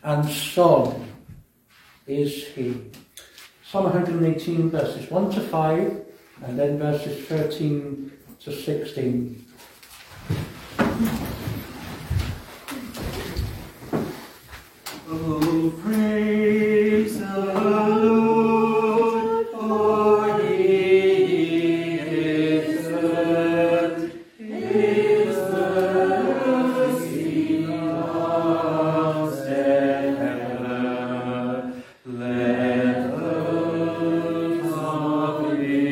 and song is he. Psalm 118 verses 1 to 5 and then verses 13 to 16. Oh, praise the Lord, for he is good. His mercy loves ever. Let those of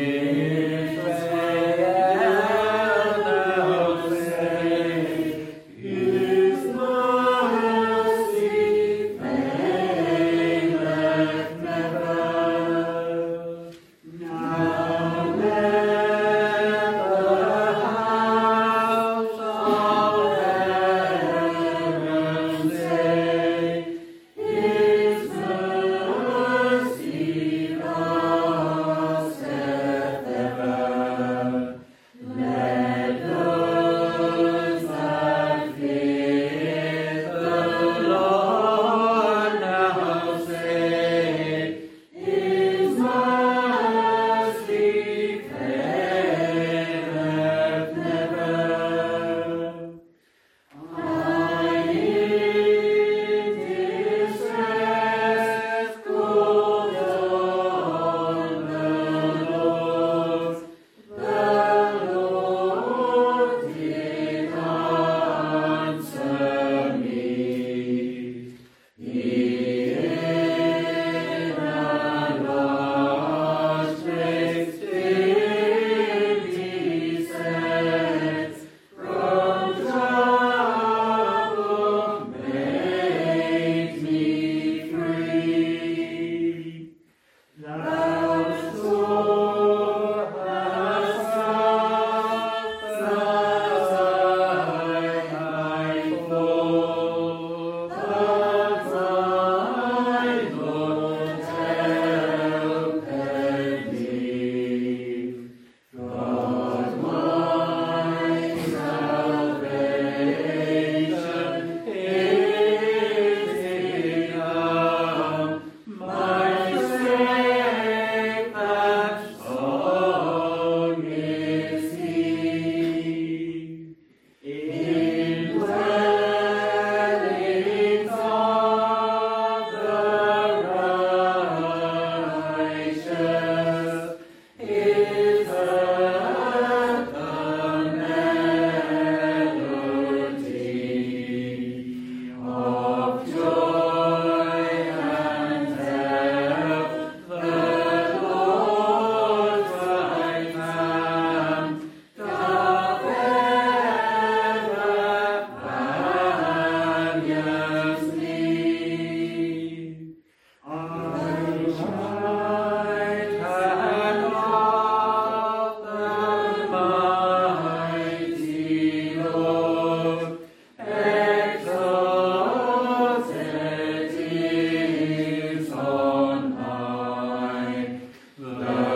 Israel now say, His mercy faileth never. Now let the house of heaven say, His mercy lasted ever. Let those that fear the Lord now say, His mercy faileth never. I in distress called on the Lord. The Lord did answer me. He in a large place did he set, from trouble made me free. Thou sore hast suffered thy fall, but thy Lord helped me. God my salvation is become my strength, and song is he. In dwellings of the righteous is heard the melody of joy and health. The Lord's right hand doth ever valiantly. On the right hand of the mighty Lord, exalted is on high. The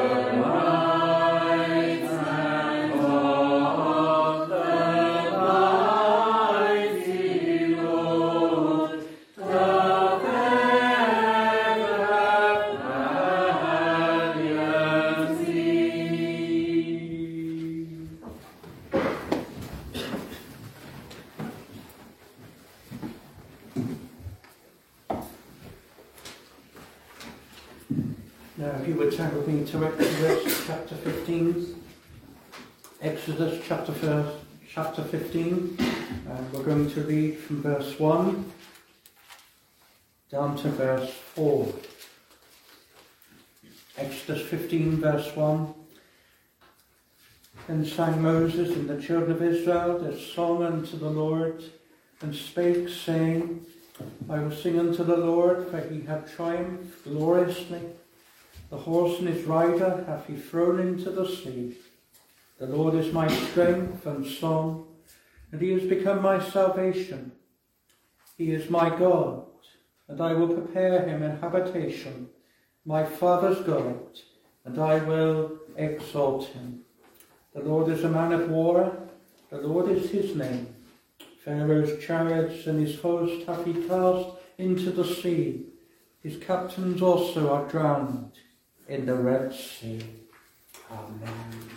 right hand of the mighty Lord doth ever valiantly. Now, if you would turn with me to Exodus chapter 15. Exodus chapter 15. We're going to read from verse 1 down to verse 4. Exodus 15, verse 1. Then sang Moses and the children of Israel their song unto the Lord, and spake, saying, I will sing unto the Lord, for he hath triumphed gloriously. The horse and his rider hath he thrown into the sea. The Lord is my strength and song, and he has become my salvation. He is my God, and I will prepare him an habitation, my father's God, and I will exalt him. The Lord is a man of war, the Lord is his name. Pharaoh's chariots and his host hath he cast into the sea. His captains also are drowned in the Red Sea. Amen.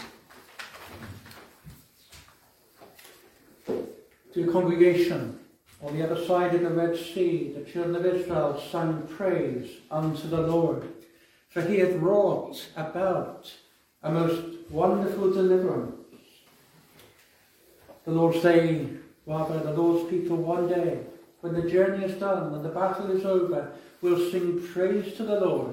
Dear congregation, on the other side of the Red Sea, the children of Israel sang praise unto the Lord, for he had wrought about a most wonderful deliverance. The Lord's people one day, when the journey is done, when the battle is over, will sing praise to the Lord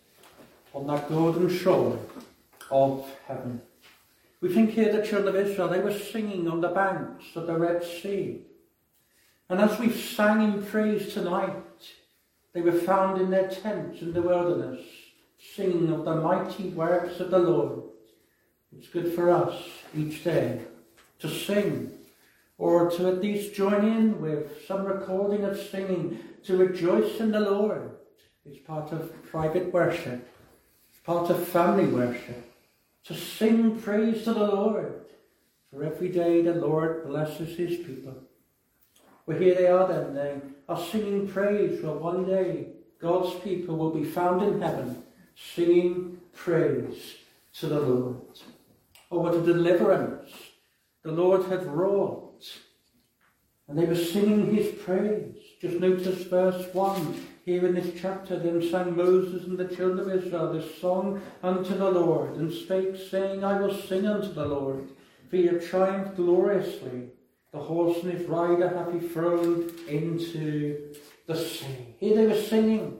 on that golden shore of heaven. We think here the children of Israel, they were singing on the banks of the Red Sea. And as we sang in praise tonight, they were found in their tents in the wilderness, singing of the mighty works of the Lord. It's good for us each day to sing, or to at least join in with some recording of singing, to rejoice in the Lord. It's part of private worship. It's part of family worship. To sing praise to the Lord. For every day the Lord blesses his people. Well, here they are then. They are singing praise. Well, one day God's people will be found in heaven singing praise to the Lord. Oh, what a deliverance the Lord had wrought. And they were singing his praise. Just notice verse 1 here in this chapter. Then sang Moses and the children of Israel this song unto the Lord, and spake, saying, I will sing unto the Lord, for he hath triumphed gloriously. The horse and his rider hath he thrown into the sea. Here they were singing.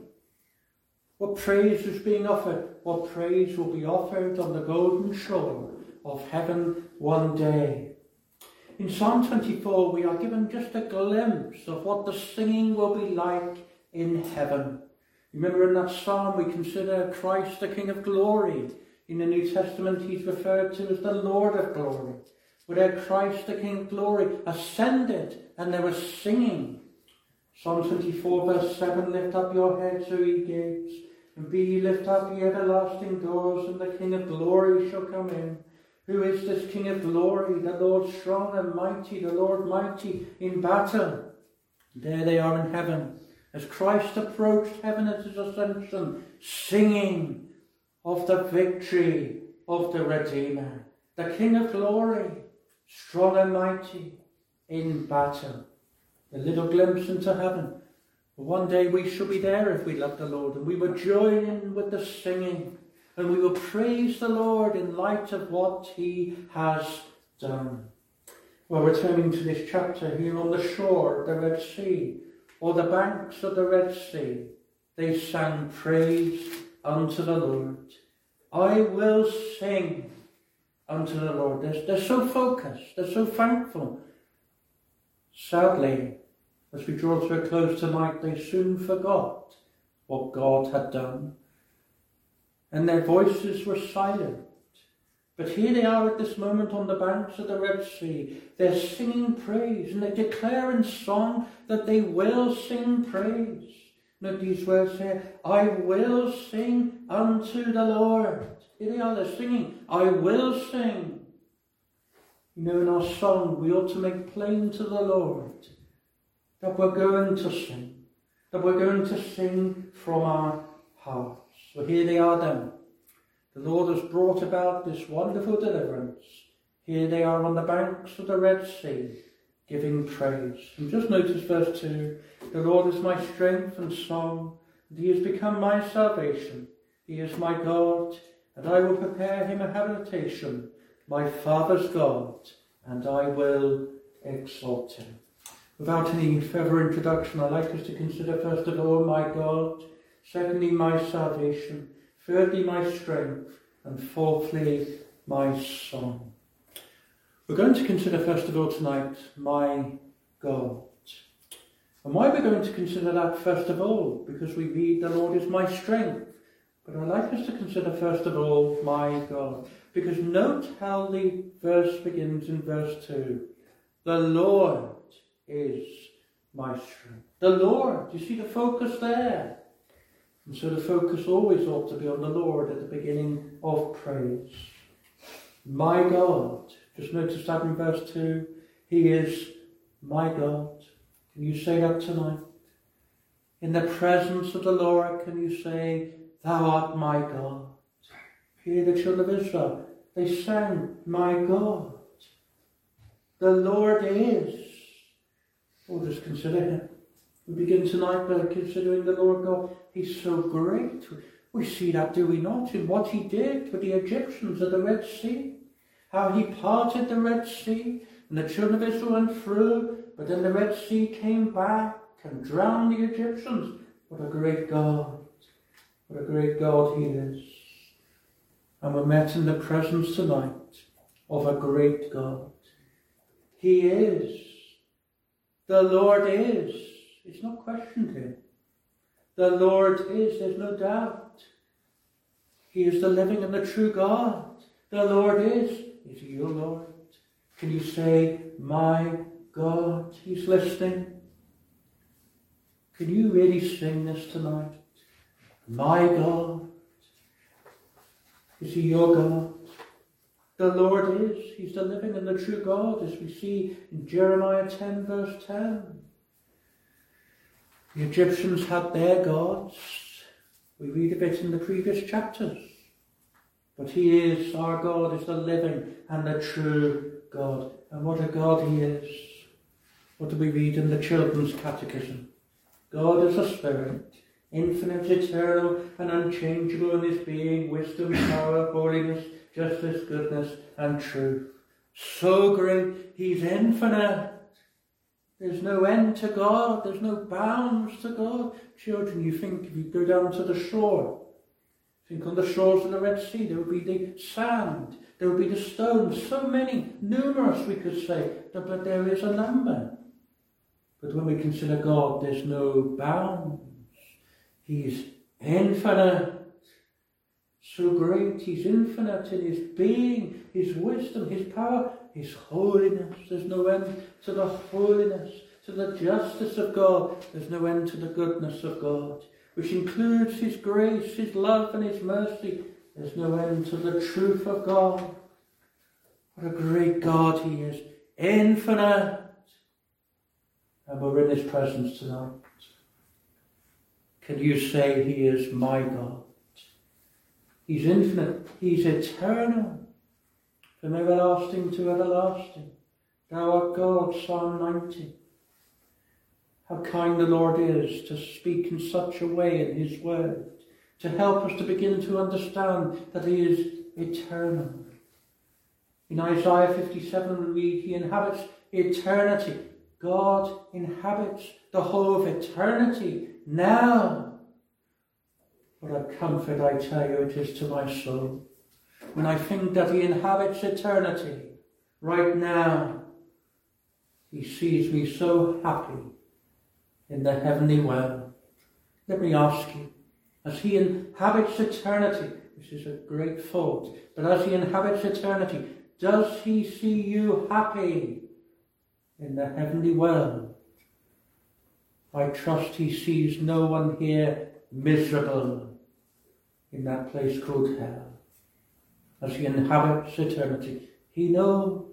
What praise was being offered? What praise will be offered on the golden shore of heaven one day? In Psalm 24, we are given just a glimpse of what the singing will be like in heaven. Remember in that psalm we consider Christ the King of Glory. In the New Testament he's referred to as the Lord of Glory. Where Christ the King of Glory ascended and there was singing. Psalm 24 verse 7, lift up your heads, O ye gates, and be ye lift up ye everlasting doors, and the King of Glory shall come in. Who is this King of Glory? The Lord strong and mighty, the Lord mighty in battle. There they are in heaven, as Christ approached heaven at his ascension, singing of the victory of the Redeemer. The King of Glory, strong and mighty in battle. A little glimpse into heaven. One day we shall be there if we love the Lord, and we will join in with the singing. And we will praise the Lord in light of what he has done. Well, returning to this chapter here on the shore of the Red Sea, or the banks of the Red Sea, they sang praise unto the Lord. I will sing unto the Lord. They're so focused, they're so thankful. Sadly, as we draw to a close tonight, they soon forgot what God had done. And their voices were silent. But here they are at this moment on the banks of the Red Sea. They're singing praise, and they declare in song that they will sing praise. Note these words here, I will sing unto the Lord. Here they are, they're singing, I will sing. You know, in our song, we ought to make plain to the Lord that we're going to sing, that we're going to sing from our hearts. So here they are then. The Lord has brought about this wonderful deliverance. Here they are on the banks of the Red Sea, giving praise. And just notice verse 2. The Lord is my strength and song, and he has become my salvation. He is my God, and I will prepare him a habitation, my Father's God, and I will exalt him. Without any further introduction, I'd like us to consider first of all my God, secondly, my salvation, thirdly, my strength, and fourthly, my song. We're going to consider first of all tonight, my God. And why we're going to consider that first of all? Because we read, the Lord is my strength. But I'd like us to consider first of all, my God. Because note how the verse begins in verse 2. The Lord is my strength. The Lord, you see the focus there. And so the focus always ought to be on the Lord at the beginning of praise. My God. Just notice that in verse 2. He is my God. Can you say that tonight? In the presence of the Lord, can you say, Thou art my God? Hear the children of Israel. They sang, My God. The Lord is. Oh, just consider him. We begin tonight by considering the Lord God. He's so great. We see that, do we not, in what he did with the Egyptians at the Red Sea? How he parted the Red Sea, and the children of Israel went through, but then the Red Sea came back and drowned the Egyptians. What a great God. What a great God he is. And we're met in the presence tonight of a great God. He is. The Lord is. It's not questioned here. The Lord is, there's no doubt. He is the living and the true God. The Lord is. Is he your Lord? Can you say, My God? He's listening. Can you really sing this tonight? My God. Is he your God? The Lord is. He's the living and the true God, as we see in Jeremiah 10 verse 10. The Egyptians had their gods. We read of it in the previous chapters. But he is, our God is the living and the true God. And what a God he is. What do we read in the Children's Catechism? God is a spirit, infinite, eternal, and unchangeable in his being, wisdom, power, holiness, justice, goodness, and truth. So great, he's infinite. There's no end to God. There's no bounds to God. Children, you think if you go down to the shore, think on the shores of the Red Sea, there would be the sand, there would be the stones, so many, numerous we could say, but there is a number. But when we consider God, there's no bounds. He's infinite. So great, he's infinite in his being, his wisdom, his power, his holiness. There's no end to the holiness, to the justice of God. There's no end to the goodness of God, which includes his grace, his love, and his mercy. There's no end to the truth of God. What a great God he is, infinite. And we're in his presence tonight. Can you say he is my God? He's infinite. He's eternal. From everlasting to everlasting. Thou art God, Psalm 90. How kind the Lord is to speak in such a way in his word, to help us to begin to understand that he is eternal. In Isaiah 57 we read, he inhabits eternity. God inhabits the whole of eternity now. What a comfort, I tell you, it is to my soul when I think that he inhabits eternity right now. He sees me so happy in the heavenly realm. Let me ask you, as he inhabits eternity, this is a great thought, but as he inhabits eternity, does he see you happy in the heavenly world? I trust he sees no one here miserable in that place called hell. As he inhabits eternity, he knows.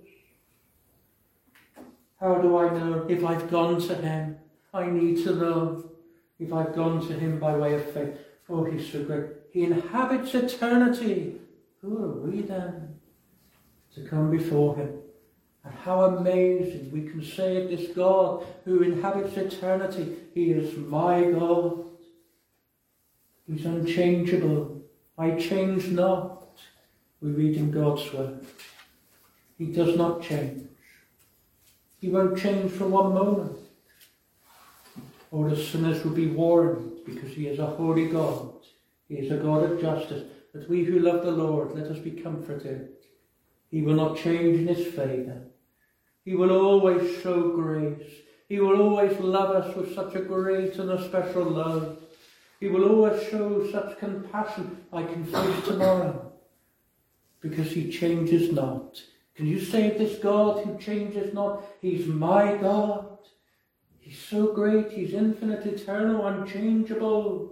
How do I know? If I've gone to him, I need to know. If I've gone to him by way of faith, oh, he's so great. He inhabits eternity. Who are we then to come before him? And how amazing we can say of this God who inhabits eternity, he is my God. He's unchangeable. I change not. We read in God's word. He does not change. He won't change for one moment. Or the sinners will be warned, because he is a holy God. He is a God of justice. But we who love the Lord, let us be comforted. He will not change in his favour. He will always show grace. He will always love us with such a great and a special love. He will always show such compassion. I can face tomorrow, because he changes not. Can you say of this God who changes not? He's my God. He's so great. He's infinite, eternal, unchangeable.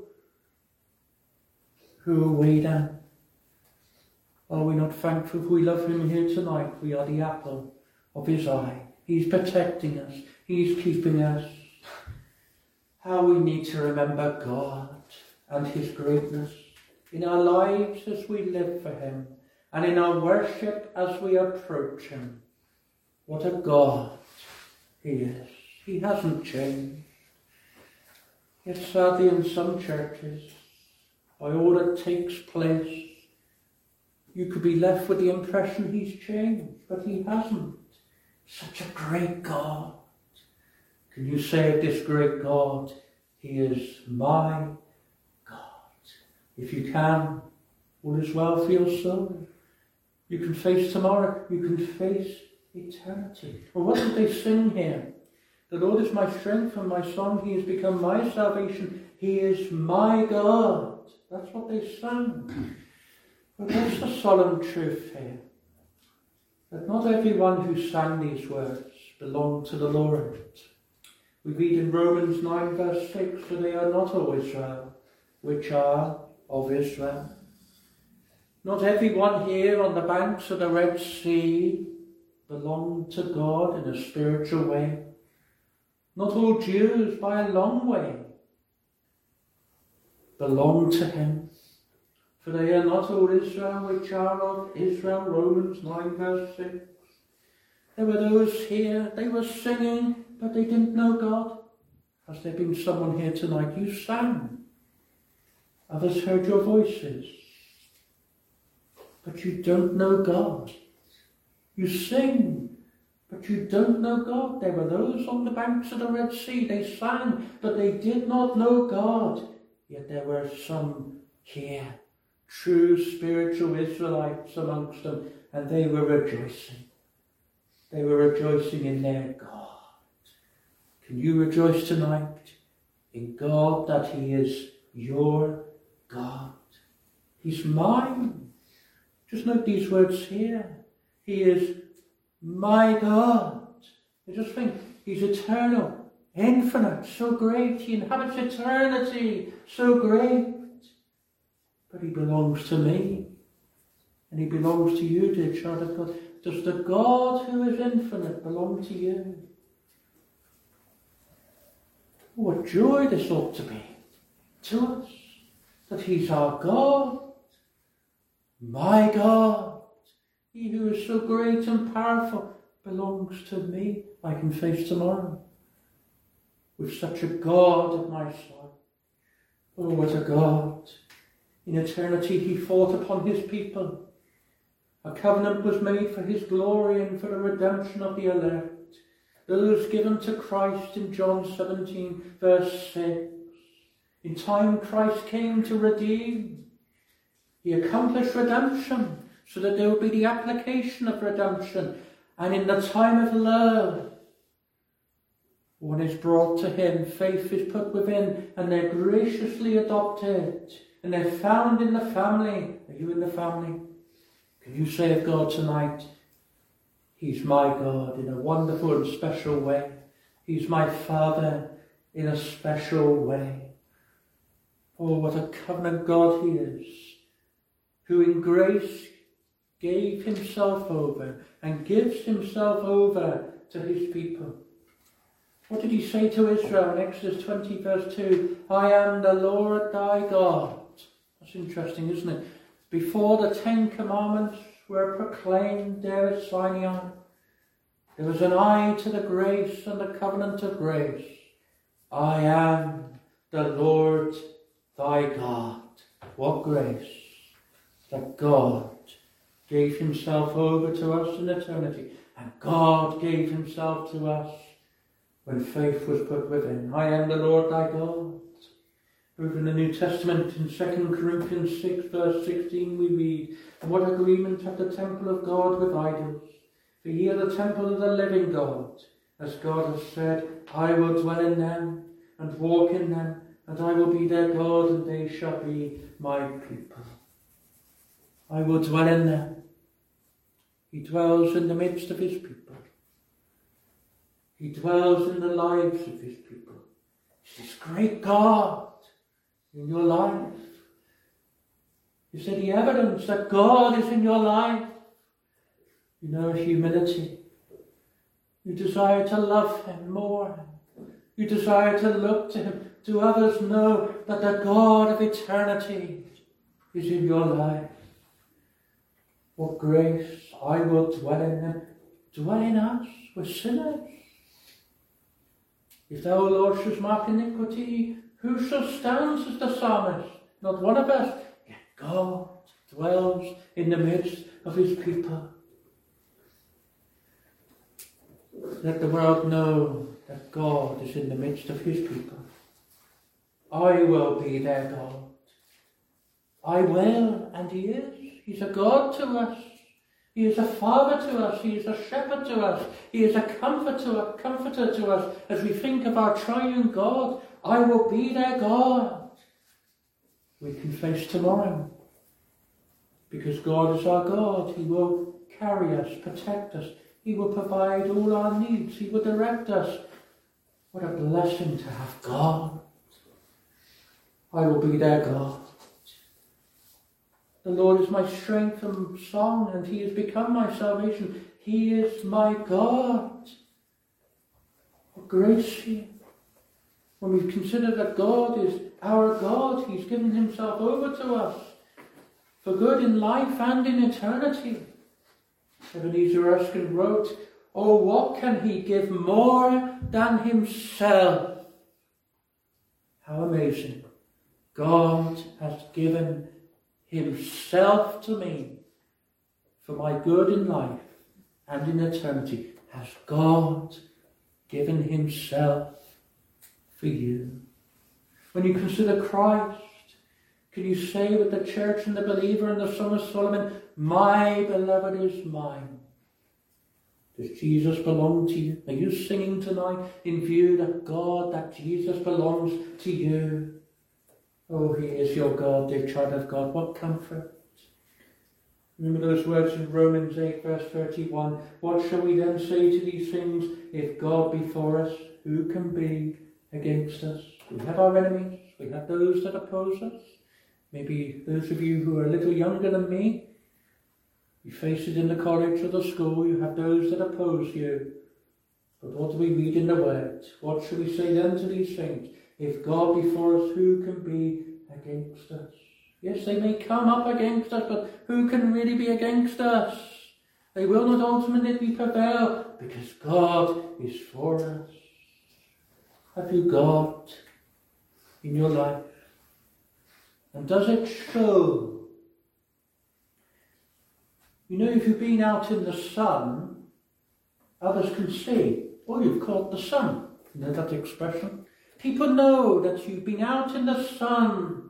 Who are we then? Are we not thankful if we love him here tonight? We are the apple of his eye. He's protecting us. He's keeping us. how we need to remember God and his greatness in our lives as we live for him, and in our worship as we approach him. What a God he is. He hasn't changed. Yet sadly in some churches, by all that takes place, you could be left with the impression he's changed, but he hasn't. Such a great God. Can you say of this great God, he is my God? If you can, all is well for your soul. You can face tomorrow. You can face eternity. Well, what did they sing here? The Lord is my strength and my song. He has become my salvation. He is my God. That's what they sang. But that's the solemn truth here. That not everyone who sang these words belonged to the Lord. We read in Romans 9 verse 6, for they are not of Israel, which are of Israel. Not everyone here on the banks of the Red Sea belonged to God in a spiritual way. Not all Jews by a long way belong to him. For they are not all Israel, which are of Israel. Romans 9 verse 6. There were those here, they were singing, but they didn't know God. Has there been someone here tonight? You sang. Others heard your voices. But you don't know God. You sing, but you don't know God. There were those on the banks of the Red Sea. They sang, but they did not know God. Yet there were some here, true spiritual Israelites amongst them, and they were rejoicing. They were rejoicing in their God. Can you rejoice tonight in God that he is your God? He's mine. Just note these words here. He is my God. You just think, he's eternal, infinite, so great. He inhabits eternity, so great. But he belongs to me. And he belongs to you, dear child of God. Does the God who is infinite belong to you? What joy this ought to be to us, that he's our God, my God. He who is so great and powerful belongs to me. I can face tomorrow with such a God at my side. Oh, what a God. In eternity he fought upon his people. A covenant was made for his glory and for the redemption of the elect. Those given to Christ in John 17 verse 6. In time Christ came to redeem. He accomplished redemption so that there would be the application of redemption. And in the time of love, one is brought to him, faith is put within, and they're graciously adopted. And they're found in the family. Are you in the family? Can you say of God tonight, he's my God in a wonderful and special way. He's my Father in a special way. Oh, what a covenant God he is, who in grace gave himself over and gives himself over to his people. What did he say to Israel in Exodus 20 verse 2? I am the Lord thy God. That's interesting, isn't it? Before the 10 Commandments were proclaimed there at Sinai, there was an eye to the grace and the covenant of grace. I am the Lord thy God. What grace that God gave himself over to us in eternity, and God gave himself to us when faith was put within. I am the Lord thy God. Over in the New Testament, in 2 Corinthians 6 verse 16 we read, and what agreement hath the temple of God with idols? For ye are the temple of the living God. As God has said, I will dwell in them and walk in them, and I will be their God, and they shall be my people. I will dwell in them. He dwells in the midst of his people. He dwells in the lives of his people. It's this great God in your life. Is there the evidence that God is in your life? You know humility. You desire to love him more. You desire to look to him. Do others know that the God of eternity is in your life? What grace! I will dwell in him. Dwell in us, we're sinners. If thou, O Lord, shouldst mark iniquity, who shall stand, says the psalmist? Not one of us. Yet God dwells in the midst of his people. Let the world know that God is in the midst of his people. I will be their God. I will, and he is. He's a God to us. He is a father to us. He is a shepherd to us. He is a comforter to us as we think of our triune God. I will be their God. We can face tomorrow. Because God is our God. He will carry us, protect us. He will provide all our needs. He will direct us. What a blessing to have God. I will be their God. The Lord is my strength and song, and he has become my salvation. He is my God. What grace here. When we consider that God is our God, he's given himself over to us for good in life and in eternity. Ebenezer Erskine wrote, "Oh, what can he give more than himself?" How amazing. God has given himself to me for my good in life and in eternity. Has God given himself for you? When you consider Christ, can you say with the church and the believer in the Song of Solomon, "My beloved is mine"? Does Jesus belong to you? Are you singing tonight in view that God, that Jesus belongs to you? Oh, he is your God, dear child of God. What comfort. Remember those words in Romans 8, verse 31. What shall we then say to these things? If God be for us, who can be against us? We have our enemies. We have those that oppose us. Maybe those of you who are a little younger than me, you face it in the college or the school. You have those that oppose you. But what do we read in the Word? What shall we say then to these things? If God be for us, who can be against us? Yes, they may come up against us, but who can really be against us? They will not ultimately prevail because God is for us. Have you God in your life? And does it show? You know, if you've been out in the sun, others can see, "Oh, you've caught the sun." You know that expression? People know that you've been out in the sun.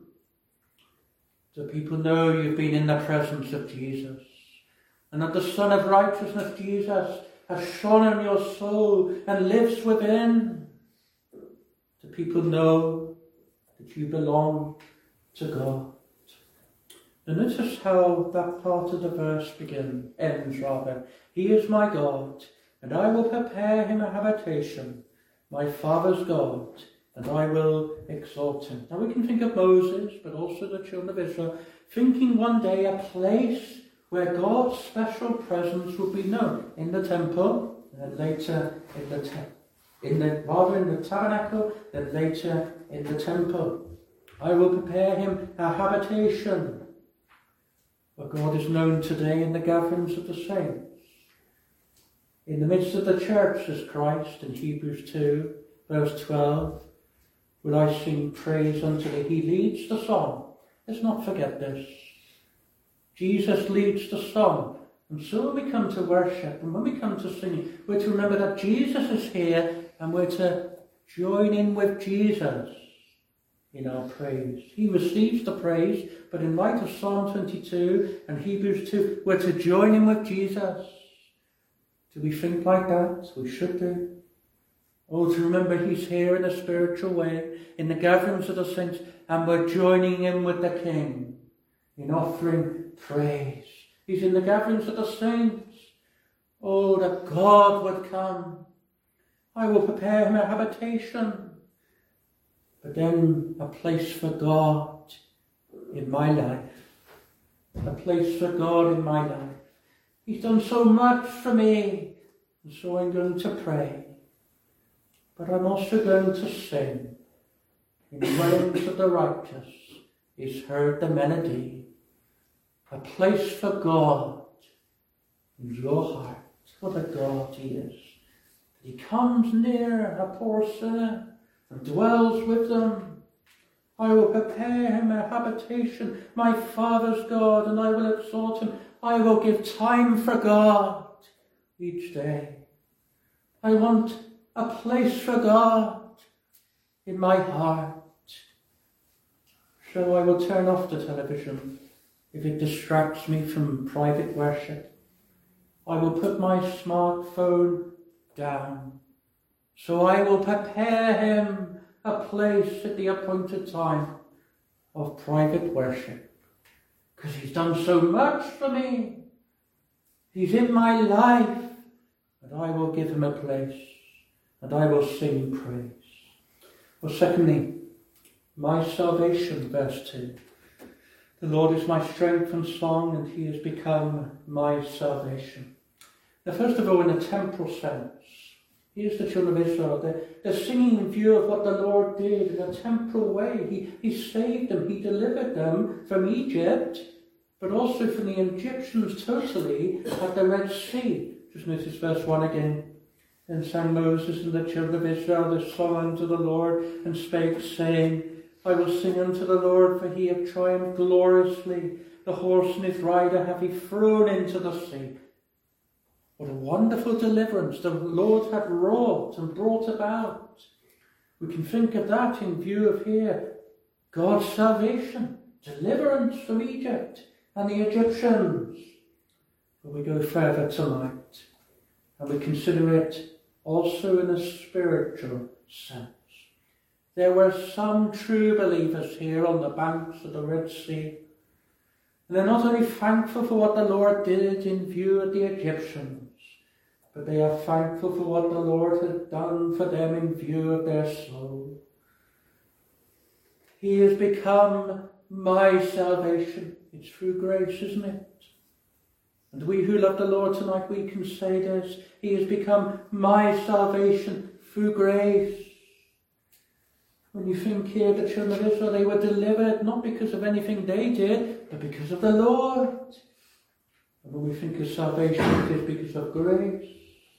Do people know you've been in the presence of Jesus? And that the Son of Righteousness, Jesus, has shone on your soul and lives within? Do people know that you belong to God? And notice how that part of the verse ends. He is my God, and I will prepare him a habitation, my Father's God, and I will exalt him. Now we can think of Moses, but also the children of Israel, thinking one day a place where God's special presence would be known in the temple, and later in the tabernacle, then later in the temple. I will prepare him a habitation, where God is known today in the gatherings of the saints. In the midst of the church is Christ in Hebrews 2, verse 12. Will I sing praise unto thee? He leads the song. Let's not forget this. Jesus leads the song. And so when we come to worship and when we come to singing, we're to remember that Jesus is here and we're to join in with Jesus in our praise. He receives the praise, but in light of Psalm 22 and Hebrews 2, we're to join in with Jesus. Do we think like that? We should do. Oh, to remember he's here in a spiritual way, in the gatherings of the saints, and we're joining in with the King in offering praise. He's in the gatherings of the saints. Oh, that God would come. I will prepare him a habitation. But then a place for God in my life. A place for God in my life. He's done so much for me. And so I'm going to pray. but I'm also going to sing. In dwellings of the righteous is heard the melody, a place for God in your heart. What a God he is. He comes near a poor sinner and dwells with them. I will prepare him a habitation, my Father's God, and I will exhort him. I will give time for God each day. I want a place for God in my heart. So I will turn off the television if it distracts me from private worship. I will put my smartphone down. So I will prepare him a place at the appointed time of private worship. Because he's done so much for me. He's in my life. And I will give him a place. And I will sing praise. Well, secondly, my salvation, verse 2. The Lord is my strength and song, and he has become my salvation. Now, first of all, in a temporal sense, here's the children of Israel. They're singing in view of what the Lord did in a temporal way. He saved them. He delivered them from Egypt, but also from the Egyptians totally at the Red Sea. Just notice verse 1 again. Then sang Moses and the children of Israel this song unto the Lord, and spake, saying, I will sing unto the Lord, for he hath triumphed gloriously. The horse and his rider hath he thrown into the sea. What a wonderful deliverance the Lord had wrought and brought about. We can think of that in view of here. God's salvation, deliverance from Egypt and the Egyptians. But we go further tonight, and we consider it also in a spiritual sense. There were some true believers here on the banks of the Red Sea. And they're not only thankful for what the Lord did in view of the Egyptians, but they are thankful for what the Lord has done for them in view of their soul. He has become my salvation. It's through grace, isn't it? And we who love the Lord tonight, we can say this. He has become my salvation through grace. When you think here, the children of Israel, they were delivered not because of anything they did, but because of the Lord. And when we think of salvation, it is because of grace.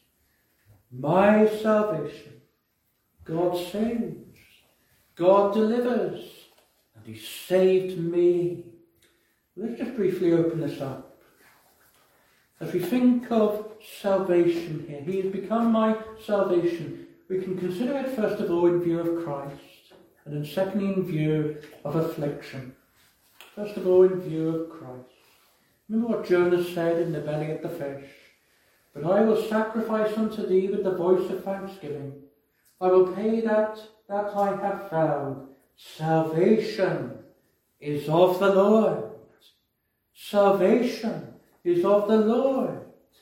My salvation. God saves. God delivers. And he saved me. Let's just briefly open this up. As we think of salvation here, he has become my salvation. We can consider it first of all in view of Christ. And then secondly in view of affliction. First of all in view of Christ. Remember what Jonah said in the belly of the fish. But I will sacrifice unto thee with the voice of thanksgiving. I will pay that I have vowed. Salvation is of the Lord. Salvation is of the Lord.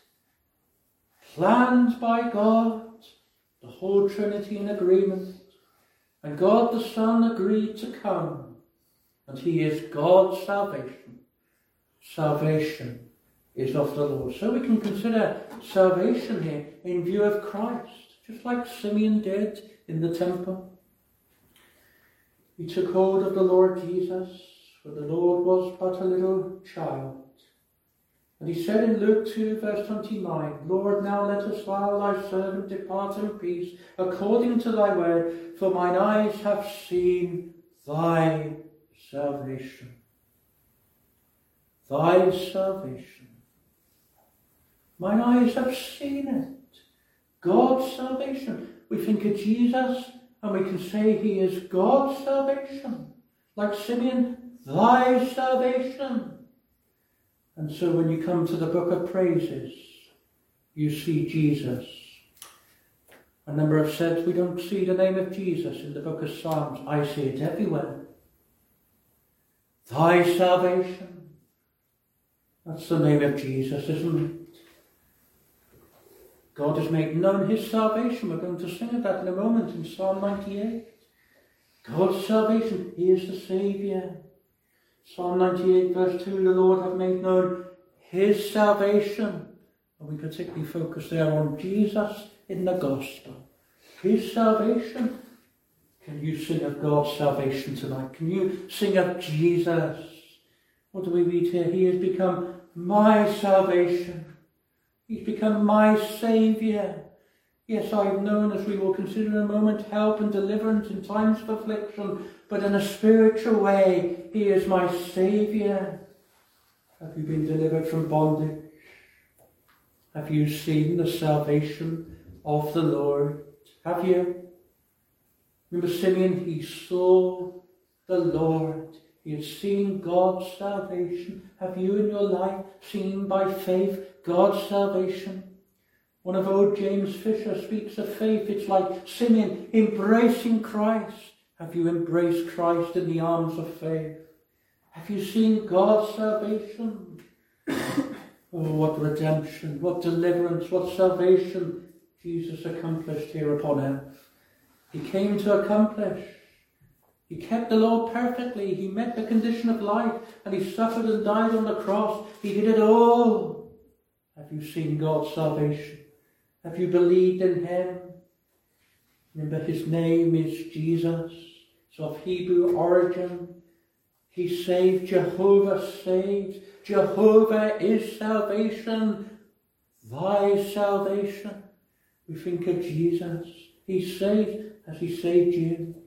Planned by God, the whole Trinity in agreement. And God the Son agreed to come, and he is God's salvation. Salvation is of the Lord. So we can consider salvation here in view of Christ, just like Simeon did in the temple. He took hold of the Lord Jesus, for the Lord was but a little child. And he said in Luke 2 verse 29, Lord, now lettest thou thy servant depart in peace, according to thy word, for mine eyes have seen thy salvation. Thy salvation. Mine eyes have seen it. God's salvation. We think of Jesus and we can say he is God's salvation. Like Simeon, thy salvation. And so when you come to the book of praises, you see Jesus. A number have said we don't see the name of Jesus in the book of Psalms. I see it everywhere. Thy salvation. That's the name of Jesus, isn't it? God has made known his salvation. We're going to sing of that in a moment in Psalm 98. God's salvation. He is the Saviour. Psalm 98 verse 2, the Lord hath made known his salvation. And we particularly focus there on Jesus in the gospel. his salvation. Can you sing of God's salvation tonight? Can you sing of Jesus? What do we read here? He has become my salvation. He's become my Saviour. Yes, I've known, as we will consider in a moment, help and deliverance in times of affliction, but in a spiritual way, he is my Saviour. Have you been delivered from bondage? Have you seen the salvation of the Lord? Have you? Remember Simeon, he saw the Lord. He has seen God's salvation. Have you in your life seen by faith God's salvation? One of old James Fisher speaks of faith. It's like Simeon embracing Christ. Have you embraced Christ in the arms of faith? Have you seen God's salvation? Oh, what redemption, what deliverance, what salvation Jesus accomplished here upon earth. He came to accomplish. He kept the law perfectly. He met the condition of life, and he suffered and died on the cross. He did it all. Have you seen God's salvation? Have you believed in him? Remember, his name is Jesus. It's of Hebrew origin. He saved. Jehovah saves. Jehovah is salvation. Thy salvation. We think of Jesus. He saved. Has he saved you?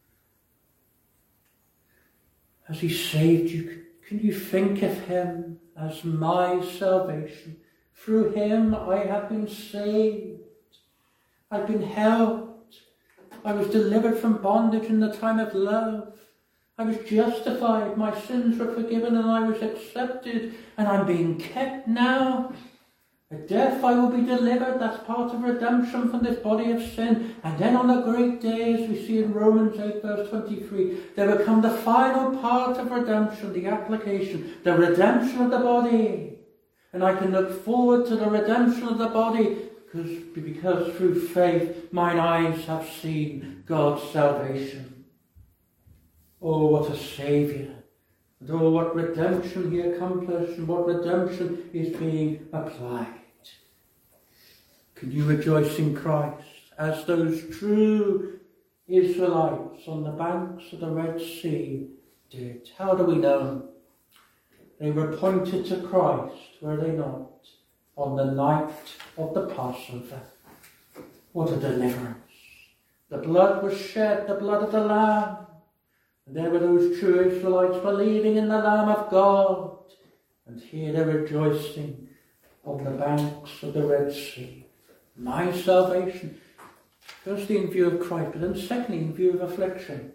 Has he saved you? Can you think of him as my salvation? Through him I have been saved. I've been helped. I was delivered from bondage in the time of love. I was justified. My sins were forgiven and I was accepted. And I'm being kept now. At death I will be delivered. That's part of redemption from this body of sin. And then on the great day, as we see in Romans 8 verse 23, there will come the final part of redemption, the application, the redemption of the body. And I can look forward to the redemption of the body because through faith mine eyes have seen God's salvation. Oh, what a Saviour. And oh, what redemption he accomplished and what redemption is being applied. Can you rejoice in Christ as those true Israelites on the banks of the Red Sea did? How do we know? They were pointed to Christ, were they not, on the night of the Passover. What a deliverance. The blood was shed, the blood of the Lamb. And there were those true Israelites believing in the Lamb of God. And here they're rejoicing on the banks of the Red Sea. My salvation. Firstly in view of Christ, but then secondly in view of affliction.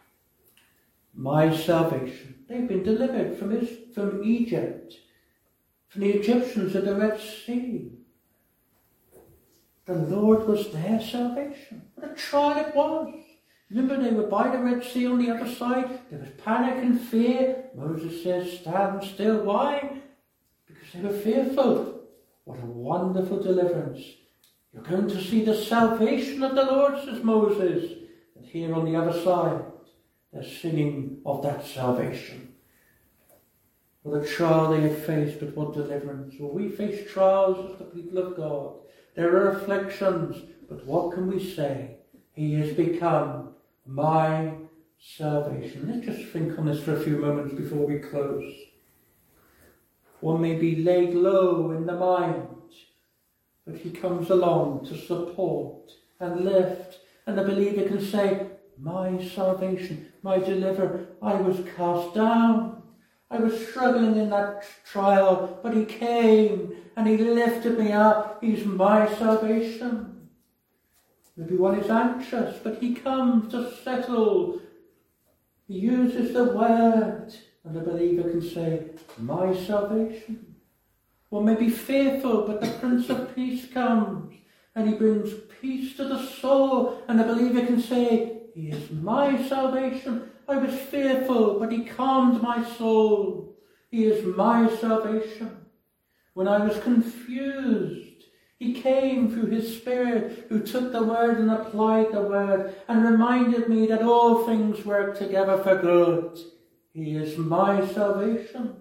My salvation. They've been delivered from Egypt, from the Egyptians at the Red Sea. The Lord was their salvation. What a trial it was. Remember, they were by the Red Sea on the other side. There was panic and fear. Moses says, stand still. Why? Because they were fearful. What a wonderful deliverance. You're going to see the salvation of the Lord, says Moses. And here on the other side, they're singing of that salvation. What a trial they have faced, but what deliverance. Well, we face trials as the people of God. There are afflictions, but what can we say? He has become my salvation. Let's just think on this for a few moments before we close. One may be laid low in the mind, but he comes along to support and lift, and the believer can say, my salvation, my deliverer. I was cast down. I was struggling in that trial, but he came and he lifted me up. He's my salvation. Maybe one is anxious, but he comes to settle. He uses the word, and the believer can say, my salvation. One may be fearful, but the Prince of Peace comes, and he brings peace to the soul, and the believer can say, he is my salvation. I was fearful, but he calmed my soul. He is my salvation. When I was confused, he came through his Spirit, who took the word and applied the word, and reminded me that all things work together for good. He is my salvation.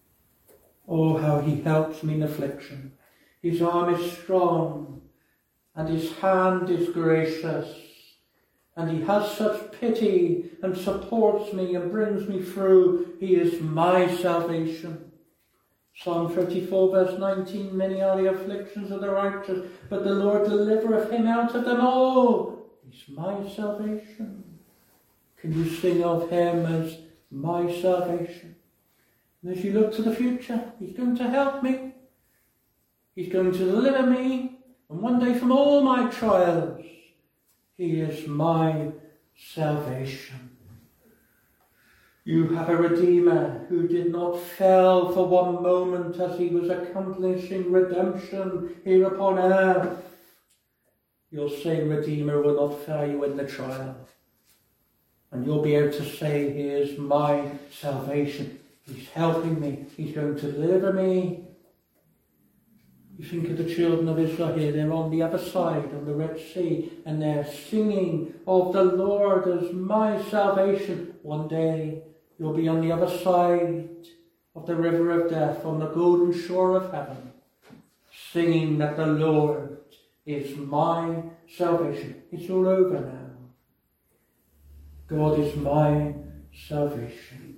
Oh, how he helps me in affliction. His arm is strong, and his hand is gracious, and he has such pity and supports me and brings me through. He is my salvation. Psalm 34 verse 19, many are the afflictions of the righteous, but the Lord delivereth him out of them all. He's my salvation. Can you sing of him as my salvation? And as you look to the future, he's going to help me. He's going to deliver me, and one day from all my trials, he is my salvation. You have a Redeemer who did not fail for one moment as he was accomplishing redemption here upon earth. Your same Redeemer will not fail you in the trial. And you'll be able to say, he is my salvation. He's helping me. He's going to deliver me. You think of the children of Israel here. They're on the other side of the Red Sea, and they're singing of the Lord as my salvation. One day you'll be on the other side of the river of death, on the golden shore of heaven, singing that the Lord is my salvation. It's all over now. God is my salvation.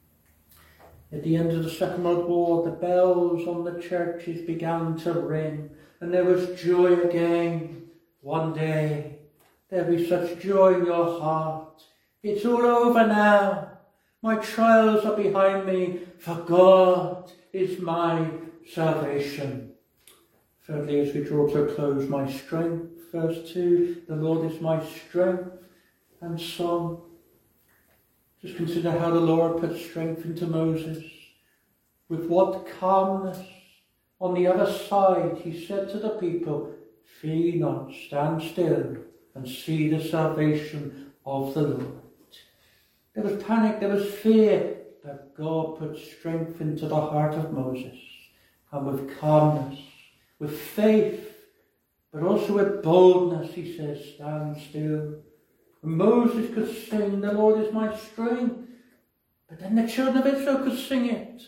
At the end of the Second World War, the bells on the churches began to ring, and there was joy again. One day, there'll be such joy in your heart. It's all over now. My trials are behind me, for God is my salvation. Thirdly, as we draw to a close, my strength. Verse 2, the Lord is my strength and song. Just consider how the Lord put strength into Moses. With what calmness. On the other side, he said to the people, fear not, stand still and see the salvation of the Lord. There was panic, there was fear, but God put strength into the heart of Moses. And with calmness, with faith, but also with boldness, he says, stand still. And Moses could sing, the Lord is my strength. But then the children of Israel could sing it.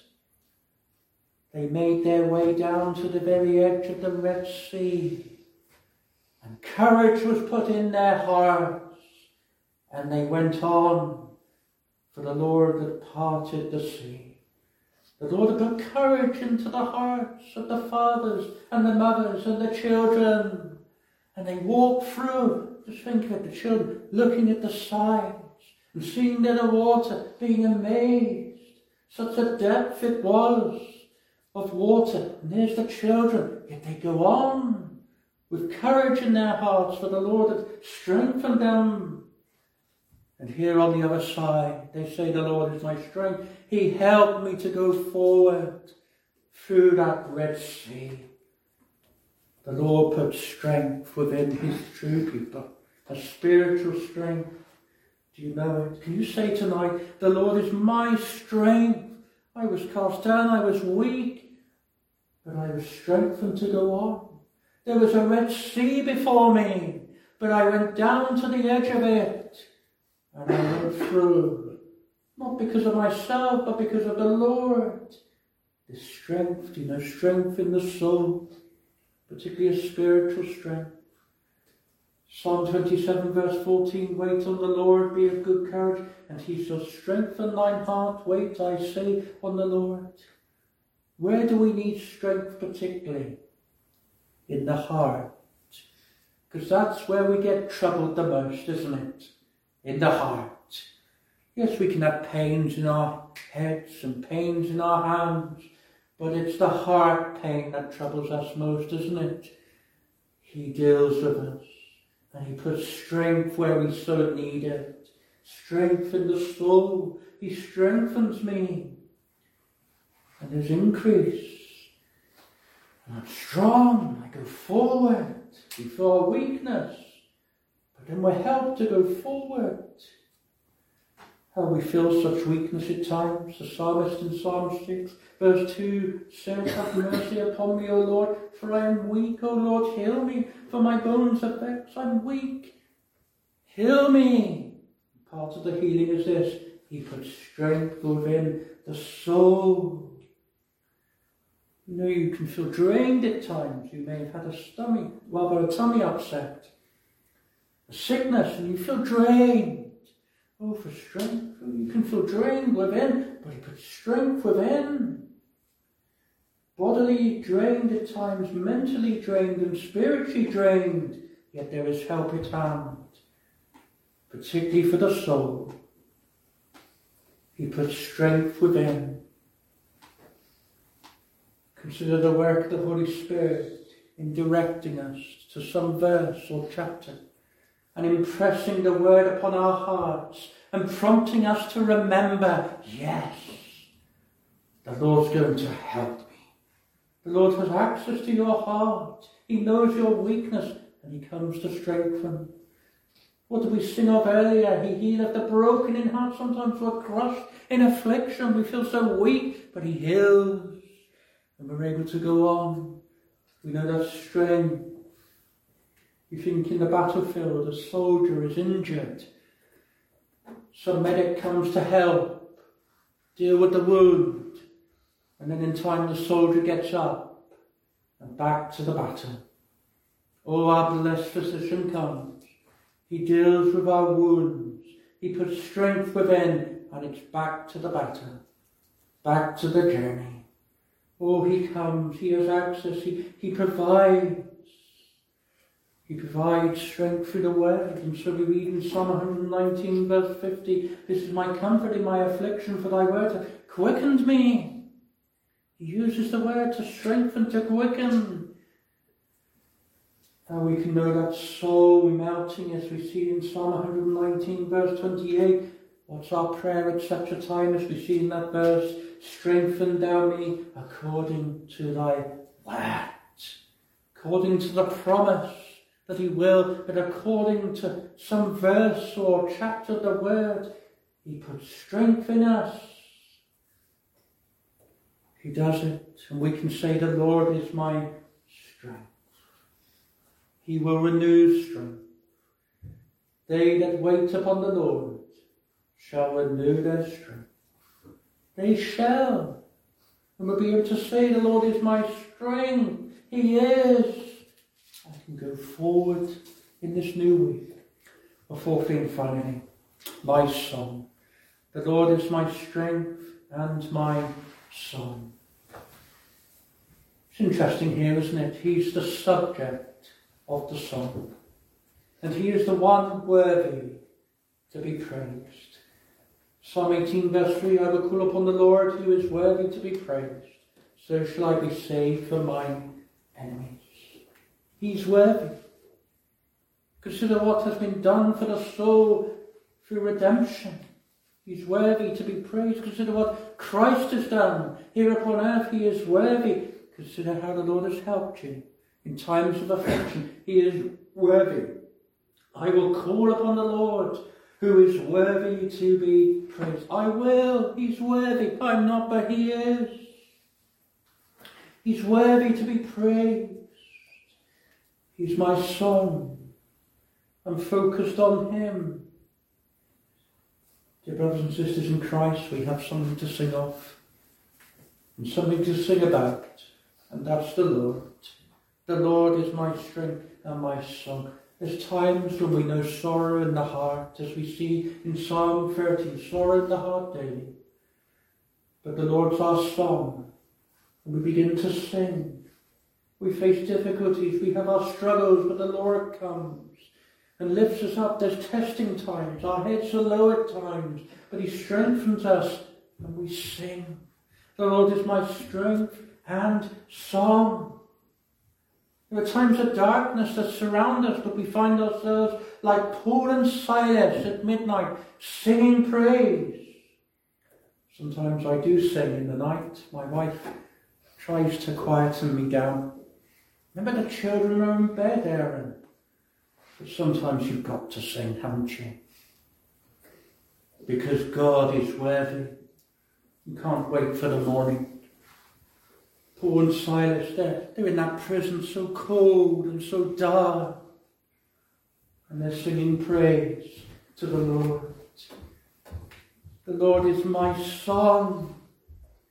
They made their way down to the very edge of the Red Sea. And courage was put in their hearts. And they went on, for the Lord had parted the sea. The Lord had put courage into the hearts of the fathers and the mothers and the children. And they walked through. Just think of it, the children looking at the sides and seeing there the water, being amazed. Such a depth it was of water. And there's the children, yet they go on with courage in their hearts, for the Lord had strengthened them. And here on the other side, they say, the Lord is my strength. He helped me to go forward through that Red Sea. The Lord puts strength within his true people, a spiritual strength. Do you know it? Can you say tonight, the Lord is my strength. I was cast down, I was weak, but I was strengthened to go on. There was a Red Sea before me, but I went down to the edge of it, and I went through. Not because of myself, but because of the Lord. The strength, you know, strength in the soul, particularly a spiritual strength. Psalm 27 verse 14, wait on the Lord, be of good courage, and he shall strengthen thine heart. Wait, I say, on the Lord. Where do we need strength particularly? In the heart. Because that's where we get troubled the most, isn't it? In the heart. Yes, we can have pains in our heads and pains in our hands, but it's the heart pain that troubles us most, isn't it? He deals with us, and he puts strength where we so need it. Strength in the soul. He strengthens me. And there's increase. And I'm strong. I go forward before weakness. But then we're helped to go forward. How we feel such weakness at times. The psalmist in Psalm 6 verse 2 says, have mercy upon me, O Lord, for I am weak. O Lord, heal me, for my bones are vexed. I'm weak. Heal me. Part of the healing is this. He puts strength within the soul. You know, you can feel drained at times. You may have had a tummy upset, a sickness, and you feel drained. Oh, for strength. You can feel drained within, but he puts strength within. Bodily drained at times, mentally drained and spiritually drained, yet there is help at hand, particularly for the soul. He puts strength within. Consider the work of the Holy Spirit in directing us to some verse or chapter and impressing the word upon our hearts and prompting us to remember, yes, the Lord's going to help me. The Lord has access to your heart. He knows your weakness and he comes to strengthen. What did we sing of earlier? He healeth the broken in heart. Sometimes we're crushed in affliction. We feel so weak, but he heals. And we're able to go on. We know that strength. You think in the battlefield, a soldier is injured. Some medic comes to help, deal with the wound. And then in time the soldier gets up and back to the battle. Oh, our blessed physician comes. He deals with our wounds. He puts strength within and it's back to the battle. Back to the journey. Oh, he comes, he has access, he provides. He provides strength through the word. And so we read in Psalm 119 verse 50, this is my comfort in my affliction, for thy word hath quickened me. He uses the word to strengthen, to quicken. How we can know that soul melting as we see in Psalm 119 verse 28. What's our prayer at such a time as we see in that verse? Strengthen thou me according to thy word. According to the promise that he will, but according to some verse or chapter of the word, he puts strength in us. He does it, and we can say the Lord is my strength. He will renew strength. They that wait upon the Lord shall renew their strength. They shall. And we'll be able to say, the Lord is my strength. He is. I can go forward in this new week. A fourth thing finally, my song. The Lord is my strength and my song. It's interesting here, isn't it? He's the subject of the song. And he is the one worthy to be praised. Psalm 18 verse 3, I will call upon the Lord who is worthy to be praised. So shall I be saved from mine enemies. He's worthy. Consider what has been done for the soul through redemption. He's worthy to be praised. Consider what Christ has done here upon earth. He is worthy. Consider how the Lord has helped you in times of affliction. He is worthy. I will call upon the Lord who is worthy to be praised. I will. He's worthy. I'm not, but he is. He's worthy to be praised. He's my song. I'm focused on him. Dear brothers and sisters in Christ, we have something to sing of and something to sing about, and that's the Lord. The Lord is my strength and my song. There's times when we know sorrow in the heart, as we see in Psalm 30, sorrow in the heart daily. But the Lord's our song, and we begin to sing. We face difficulties, we have our struggles, but the Lord comes and lifts us up. There's testing times, our heads are low at times, but he strengthens us and we sing. The Lord is my strength and song. There are times of darkness that surround us, but we find ourselves like Paul and Silas at midnight, singing praise. Sometimes I do sing in the night. My wife tries to quieten me down. Remember, the children are in bed, Aaron. But sometimes you've got to sing, haven't you? Because God is worthy. You can't wait for the morning. Paul and Silas, they're in that prison so cold and so dark. And they're singing praise to the Lord. The Lord is my song.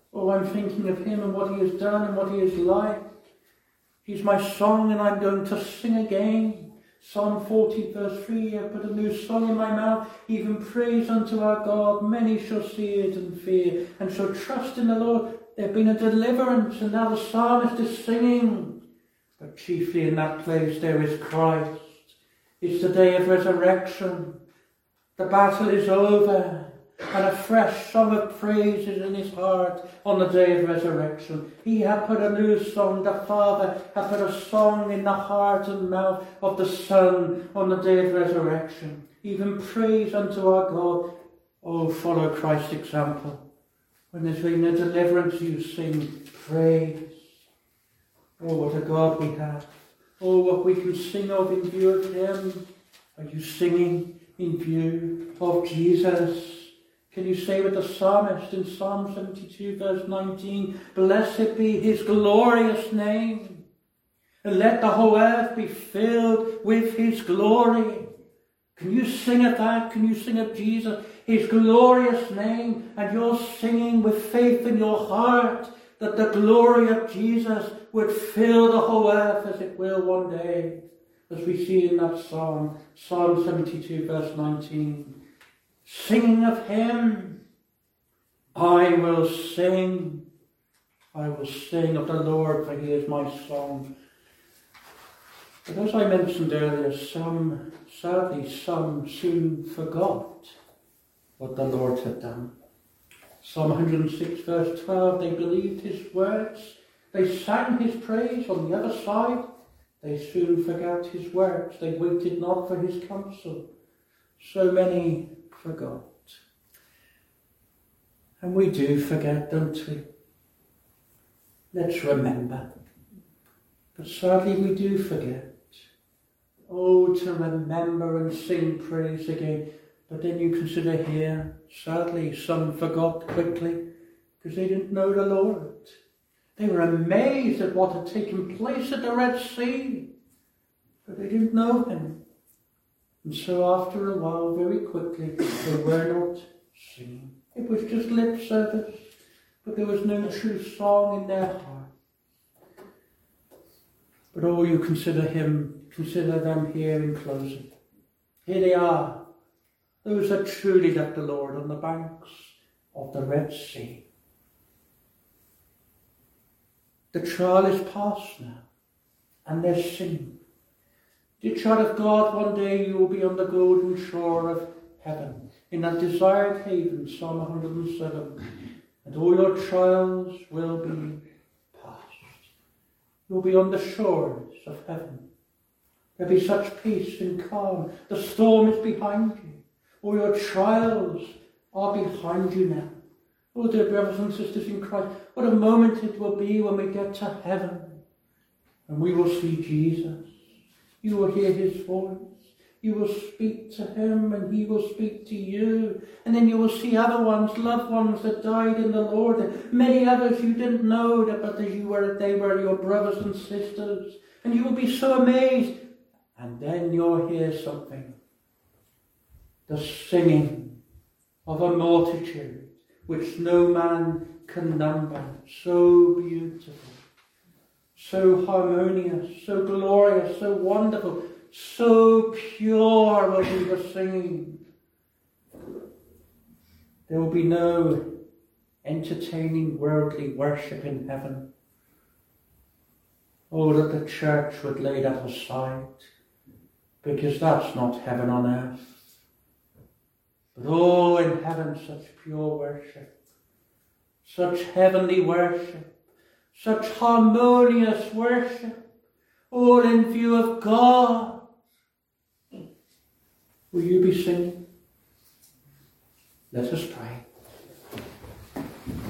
Oh, I'm thinking of him and what he has done and what he is like. He's my song and I'm going to sing again. Psalm 40 verse 3, I put a new song in my mouth, even praise unto our God. Many shall see it and fear, and shall trust in the Lord. There has been a deliverance, and now the psalmist is singing. But chiefly in that place there is Christ. It's the day of resurrection. The battle is over, and a fresh song of praise is in his heart on the day of resurrection. He hath put a new song, the Father hath put a song in the heart and mouth of the Son on the day of resurrection. Even praise unto our God. Oh, follow Christ's example. When there's been a deliverance, you sing praise. Oh, what a God we have. Oh, what we can sing of in view of him. Are you singing in view of Jesus? Can you say with the psalmist in Psalm 72 verse 19, blessed be his glorious name, and let the whole earth be filled with his glory. Can you sing of that? Can you sing of Jesus, his glorious name, and you're singing with faith in your heart that the glory of Jesus would fill the whole earth as it will one day, as we see in that psalm, Psalm 72 verse 19. Singing of him, I will sing of the Lord, for he is my song. But as I mentioned earlier, sadly some soon forgot what the Lord had done. Psalm 106 verse 12, they believed his words, they sang his praise. On the other side, they soon forgot his words, they waited not for his counsel. So many forgot. And we do forget, don't we? Let's remember. But sadly we do forget. Oh, to remember and sing praise again. But then you consider here, sadly some forgot quickly because they didn't know the Lord. They were amazed at what had taken place at the Red Sea, but they didn't know him. And so after a while, very quickly, they were not singing. It was just lip service, but there was no true song in their heart. But oh, you consider them here in closing. Here they are, those that truly love the Lord on the banks of the Red Sea. The trial is past now, and they're singing. Dear child of God, one day you will be on the golden shore of heaven, in that desired haven, Psalm 107, and all your trials will be past. You'll be on the shores of heaven. There'll be such peace and calm. The storm is behind you. All your trials are behind you now. Oh, dear brothers and sisters in Christ, what a moment it will be when we get to heaven and we will see Jesus. You will hear his voice. You will speak to him and he will speak to you. And then you will see other ones, loved ones that died in the Lord. And many others you didn't know, but they were your brothers and sisters. And you will be so amazed. And then you'll hear something. The singing of a multitude which no man can number. So beautiful. So harmonious, so glorious, so wonderful, so pure will be the singing. There will be no entertaining worldly worship in heaven. Oh, that the church would lay that aside, because that's not heaven on earth. But oh, in heaven, such pure worship, such heavenly worship, such harmonious worship, all in view of God. Will you be singing? Let us pray.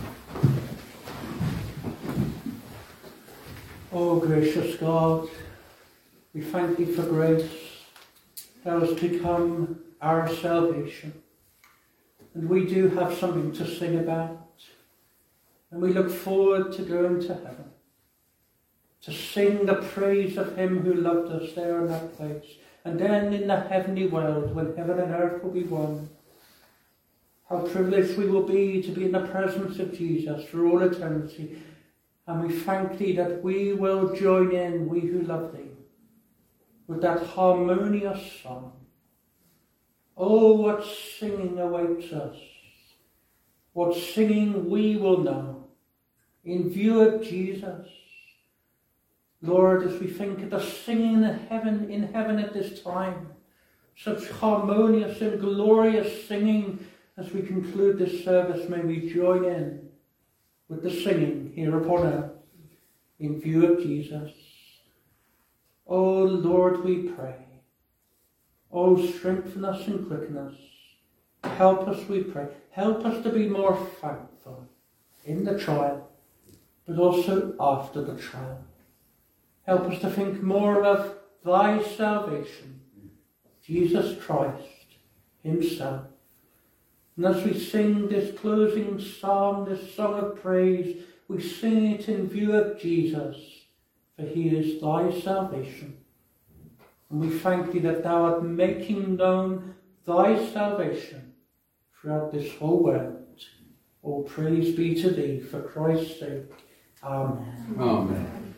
Oh, gracious God, we thank thee for grace. Thou hast become our salvation. And we do have something to sing about. And we look forward to going to heaven, to sing the praise of him who loved us there in that place. And then in the heavenly world, when heaven and earth will be one, How privileged we will be to be in the presence of Jesus for all eternity. And we thank thee that we will join in, we who love thee, with that harmonious song. Oh, what singing awaits us. What singing we will know in view of Jesus. Lord, as we think of the singing in heaven at this time, such harmonious and glorious singing as we conclude this service, may we join in with the singing here upon earth in view of Jesus. Oh Lord, we pray. Oh, strengthen us and quicken us. Help us, we pray. Help us to be more thankful in the trial, but also after the trial. Help us to think more of thy salvation, Jesus Christ himself. And as we sing this closing psalm, this song of praise, we sing it in view of Jesus, for he is thy salvation. And we thank thee that thou art making known thy salvation throughout this whole world. All praise be to thee for Christ's sake. Amen. Amen.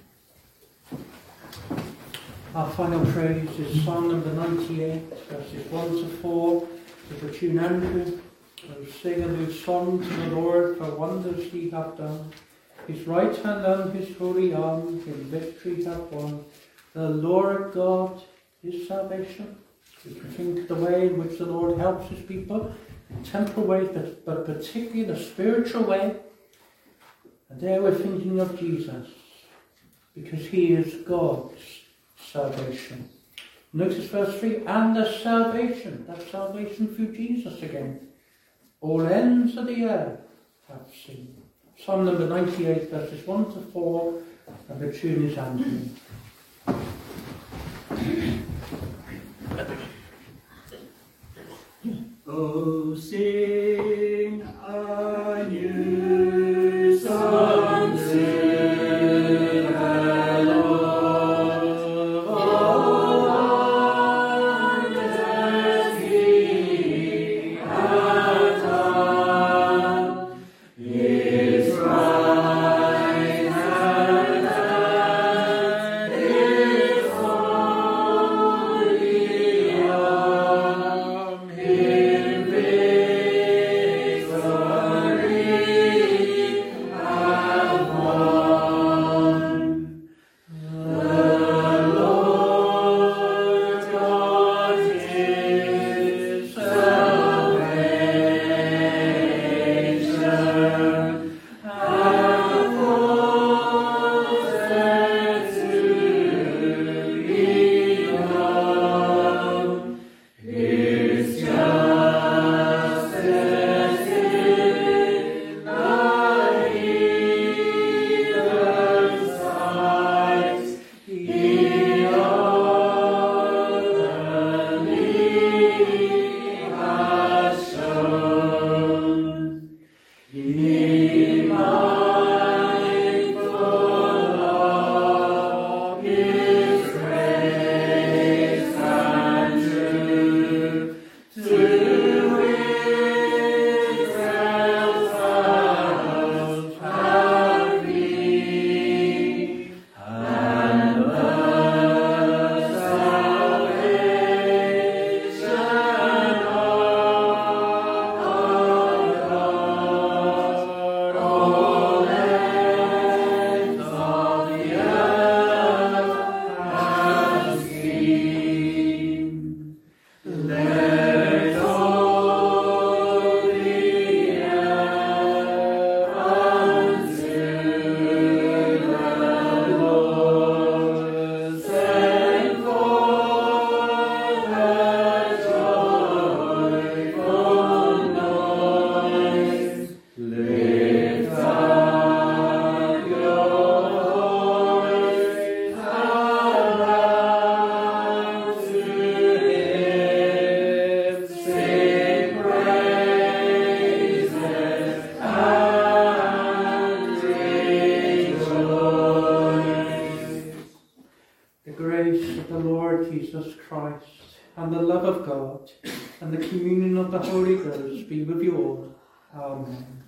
Our final praise is Psalm number 98, verses 1 to 4, with the tune Andrew. We'll sing a new song to the Lord for wonders he hath done. His right hand and his holy arm in victory hath won. The Lord God is salvation. We can think of the way in which the Lord helps his people, in temporal ways, but particularly the spiritual way. And there we're thinking of Jesus, because he is God's salvation. Notice verse 3, and the salvation, that's salvation through Jesus again. All ends of the earth have seen. Psalm number 98, verses 1 to 4, and the tune is Andrew. Oh, sing a new song to the Lord. Oh, wonders he hath done. His right hand and his holy arm in victory. and the love of God, and the communion of the Holy Ghost be with you all. Amen.